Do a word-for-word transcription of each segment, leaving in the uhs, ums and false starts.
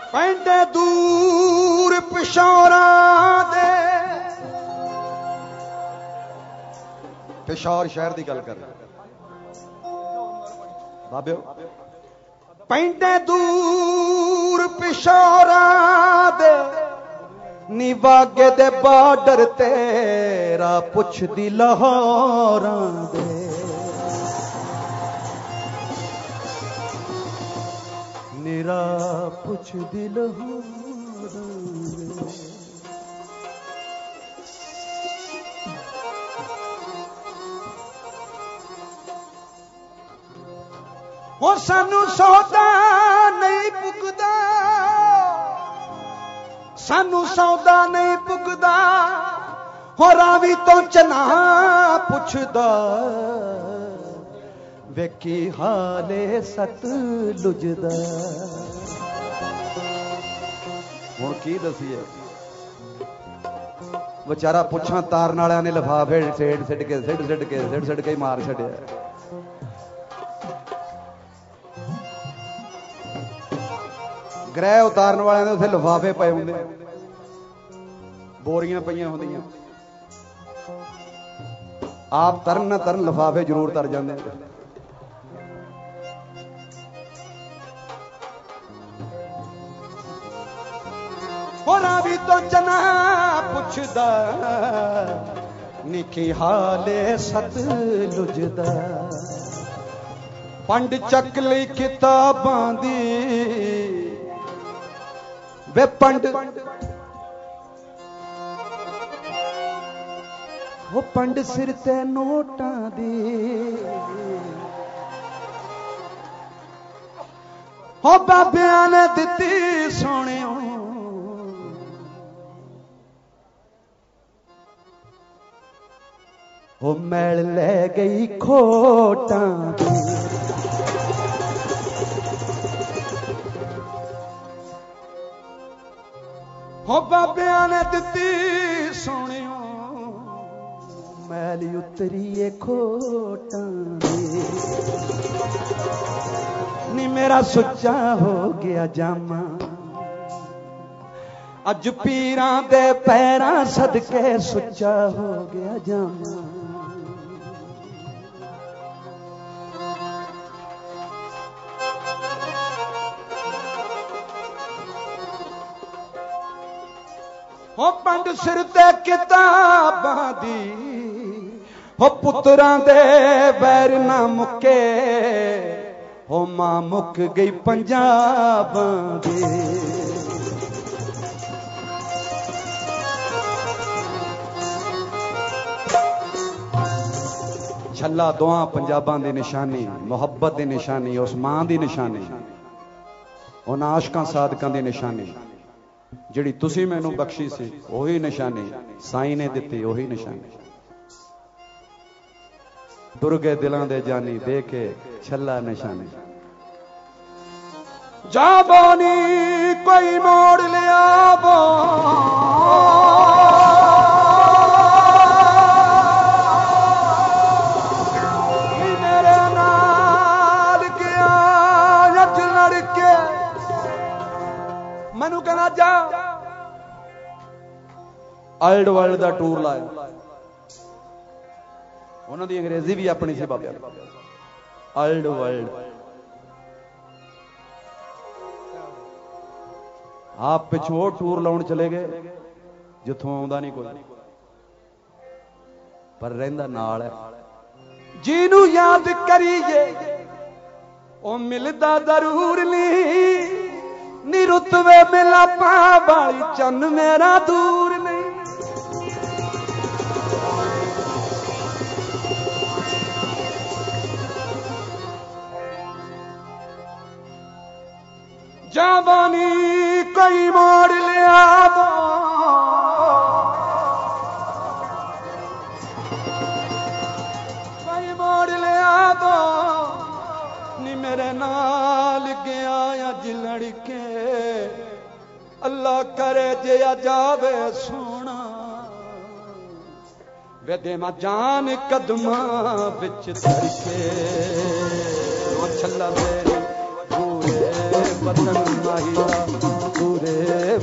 ਪੈਂਦੇ ਦੂਰ ਪਿਸ਼ੌਰਾਂ ਦੇ ਪਿਸ਼ੌਰ ਸ਼ਹਿਰ ਦੀ ਗੱਲ ਕਰ ਬਾਬਿਓ ਪੈਂਦੇ ਦੂਰ ਪਿਸ਼ੌਰਾਂ ਦੇ ਨੀ ਵਾਗੇ ਦੇ ਬਾਰਡਰ ਤੇਰਾ ਪੁੱਛਦੀ ਲਾਹੌਰਾਂ ਦੇ ਨੀਰਾ ਪੁੱਛਦੀ ਲਾਹੌਰਾਂ ਦੇ ਉਹ ਸਾਨੂੰ ਸੌਦਾ ਨਹੀਂ ਪੁੱਗਦਾ ਸਾਨੂੰ ਸੌਦਾ ਨਹੀਂ ਪੁੱਗਦਾ ਹੋ ਰਾਵੀ ਤੋਂ ਚਨਾ ਪੁੱਛਦਾ ਵੇਖੀ ਹਾਲੇ ਸਤਲੁਜ ਦਾ ਹੁਣ ਕੀ ਦਸੀਏ ਵਿਚਾਰਾ ਪੁੱਛਾਂ ਤਾਰਨ ਵਾਲਿਆਂ ਨੇ ਲਿਫਾਫੇ ਛੇੜ ਛੱਡ ਕੇ ਸਿੱਟ ਸਿੱਟ ਕੇ ਸਿੱਟ ਸਿੱਟ ਕੇ ਮਾਰ ਛੱਡਿਆ ਗ੍ਰਹਿ ਉਤਾਰਨ ਵਾਲਿਆਂ ਦੇ ਉੱਥੇ ਲਿਫਾਫੇ ਪਏ ਹੁੰਦੇ ਬੋਰੀਆਂ ਪਈਆਂ ਹੁੰਦੀਆਂ ਆਪ ਤਰਨ ਨਾ ਤਰਨ ਲਿਫਾਫੇ ਜ਼ਰੂਰ ਤਰ ਜਾਂਦੇ ਹੋਰਾਂ ਵੀ ਤੋਂ ਚਨਾ ਪੁੱਛਦਾ ਨਿੱਕੀ ਹਾਲੇ ਸਤਲੁਜ ਦਾ ਪੰਡ ਚੱਕ ਲਈ ਕਿਤਾਬਾਂ ਦੀ ਵੇ ਪੰਡ ਉਹ ਪੰਡ ਸਿਰ ਤੇ ਨੋਟਾਂ ਦੀ ਹੋ ਬਾਬਿਆਂ ਨੇ ਦਿੱਤੀ ਸੋਹਣਿਓ ਹੋ ਮੈਲ ਲੈ ਗਈ ਖੋਟਾਂ ਦੀ ਹੋ ਬਾਬਿਆਂ ਨੇ ਦਿੱਤੀ ਸੋਹਣਿਓ ਮੈਲ ਉਤਰੀਏ ਖੋਟਾਂ ਦੀ ਨੀ ਮੇਰਾ ਸੁੱਚਾ ਹੋ ਗਿਆ ਜਾਮਾ ਅੱਜ ਪੀਰਾਂ ਦੇ ਪੈਰਾਂ ਸਦਕੇ ਸੁੱਚਾ ਹੋ ਗਿਆ ਜਾਮਾ ਹੋ ਪੰਡ ਸਿਰ ਤੇ ਕਿਤਾਬਾਂ ਦੀ ਹੋ ਪੁੱਤਰਾਂ ਦੇ ਵੈਰ ਨਾ ਮੁੱਕੇ ਹੋ ਮਾਂ ਮੁੱਕ ਗਈ ਪੰਜਾਬਾਂ ਦੀ ਛੱਲਾ ਦੋਹਾਂ ਪੰਜਾਬਾਂ ਦੀ ਨਿਸ਼ਾਨੀ ਮੁਹੱਬਤ ਦੀ ਨਿਸ਼ਾਨੀ ਉਸ ਮਾਂ ਦੀ ਨਿਸ਼ਾਨੀ ਉਹਨਾਂ ਆਸ਼ਕਾਂ ਸਾਧਕਾਂ ਦੀ ਨਿਸ਼ਾਨੀ ਜਿਹੜੀ ਤੁਸੀਂ ਮੈਨੂੰ ਬਖਸ਼ੀ ਸੀ ਉਹੀ ਨਿਸ਼ਾਨੀ ਸਾਈਂ ਨੇ ਦਿੱਤੀ ਉਹੀ ਨਿਸ਼ਾਨੀ ਦੁਰਗੇ ਦਿਲਾਂ ਦੇ ਜਾਨੀ ਦੇ ਕੇ ਛੱਲਾ ਨਿਸ਼ਾਨੀ ਜਾਬੋਨੀ ਕੋਈ ਮੋੜ ਲਿਆਵੋ ਮੇਰੇ ਨਾਲ ਗਿਆ ਅੱਜ ਲੜ ਕੇ ਮੈਨੂੰ ਕਹਿਣਾ ਜਾ ਵਰਲਡ ਵਰਲਡ ਦਾ ਟੂਰ ਲਾਇਆ ਉਹਨਾਂ ਦੀ ਅੰਗਰੇਜ਼ੀ ਵੀ ਆਪਣੀ ਸੀ ਬਾਬਿਆਂ ਦੀ ਵਰਲਡ ਵਰਲਡ ਆਪ ਪਿਛੋਂ ਟੂਰ ਲਾਉਣ ਚਲੇ ਗਏ ਜਿੱਥੋਂ ਆਉਂਦਾ ਨਹੀਂ ਕੋਈ ਪਰ ਰਹਿੰਦਾ ਨਾਲ ਹੈ ਜਿਹਨੂੰ ਯਾਦ ਕਰੀਏ ਉਹ ਮਿਲਦਾ ਜ਼ਰੂਰ ਨਹੀਂ ਨੀ ਰੁਤਬੇ ਮਿਲਾਪਾਂ ਵਾਲੀ ਚੰਨ ਮੇਰਾ ਦੂਰ ਨਹੀਂ जावानी कोई मोड़ लिया कोई मोड़ लिया दो नी मेरे नाल गया अज लड़के अल्लाह करे जे जावे सोना वे देवा जान कदमा विच धर के छल्ला मेरे वतन माहिरा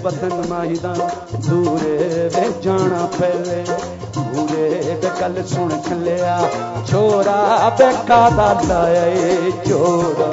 वतन माही दा दूरे वे जाना पहले दूरे वे गल सुन छलिया छोरा बेका दा लाए चोरा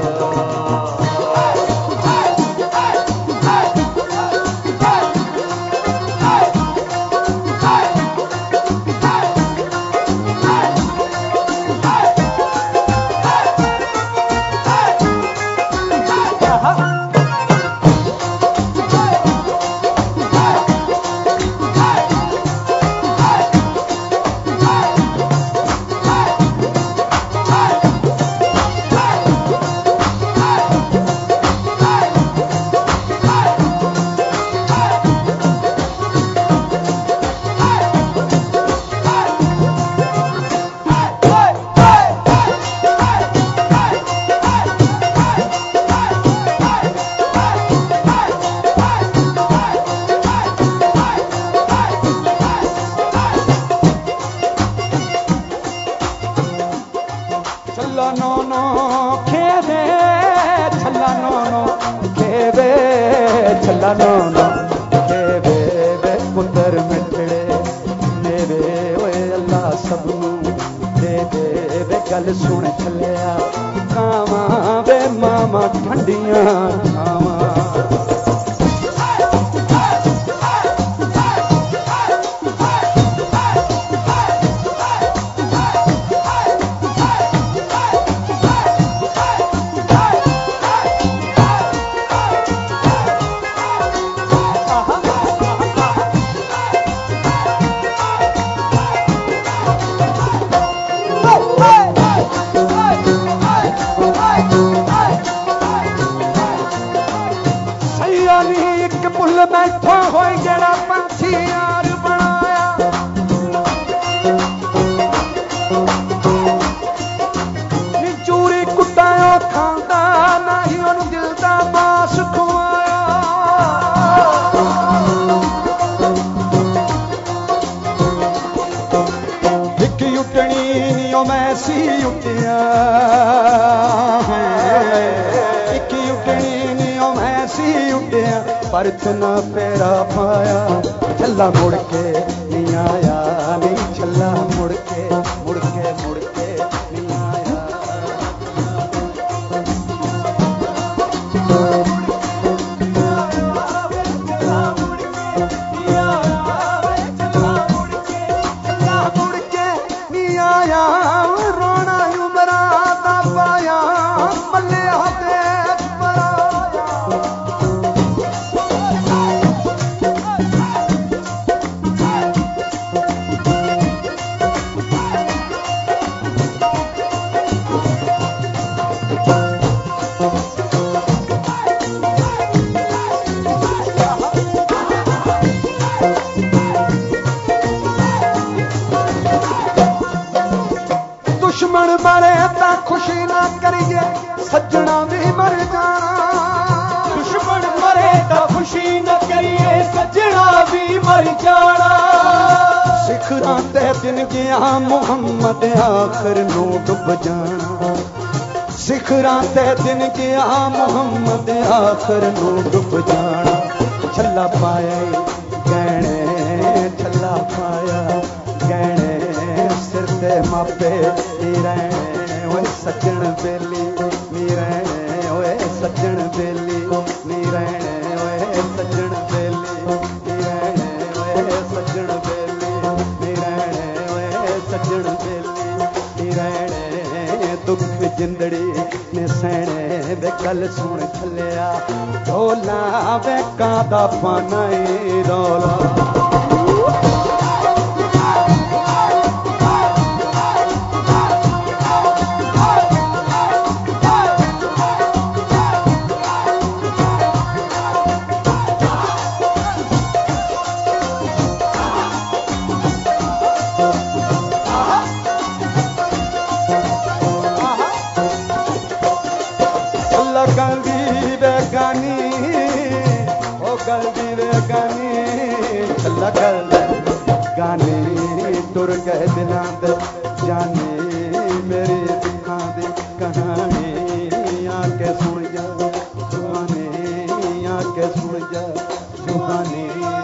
सुहाने